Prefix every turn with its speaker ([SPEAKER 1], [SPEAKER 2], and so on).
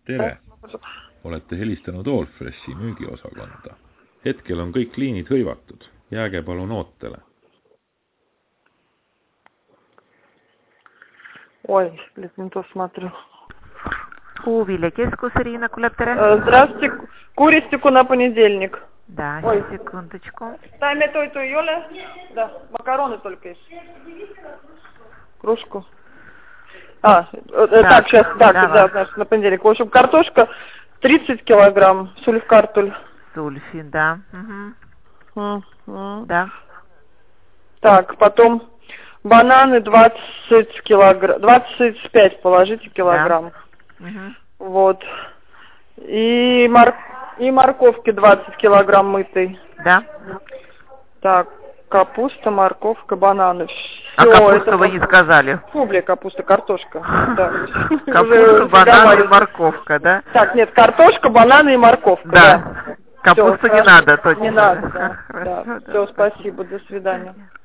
[SPEAKER 1] Tere! Olete helistanud Allfreshi müügiosakonda. Hetkel on kõik liinid hõivatud. Jääge palun ootele.
[SPEAKER 2] Ой, не то смотрю.
[SPEAKER 3] Puuviljakeskus, Ирина Kulep, tere.
[SPEAKER 2] Здравствуйте. Куристику на понедельник.
[SPEAKER 3] Да,
[SPEAKER 2] Ой.
[SPEAKER 3] секундочку.
[SPEAKER 2] Тайме той, Юля? Да, макароны только есть. Кружку. Так, сейчас, да, на понедельник. В общем, картошка 30 килограмм, сульф-картуль.
[SPEAKER 3] Сульфи, да. Да.
[SPEAKER 2] Так, потом бананы 20 килограмм, 25 положите килограмм.
[SPEAKER 3] Да.
[SPEAKER 2] Вот. И морковки 20 килограмм мытой.
[SPEAKER 3] Да.
[SPEAKER 2] Так, капуста, морковка, бананы.
[SPEAKER 3] А капусту вы не сказали?
[SPEAKER 2] Капуста, картошка.
[SPEAKER 3] Капуста, бананы и морковка, да?
[SPEAKER 2] Так, нет, картошка, бананы и морковка.
[SPEAKER 3] Да. Капусту не надо, точно.
[SPEAKER 2] Не надо, да. Все, спасибо, до свидания.